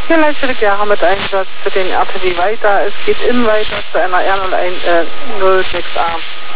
Hier Leitstelle Jahre mit Einsatz für den RTW weiter. Es geht in weiter zu einer R06A.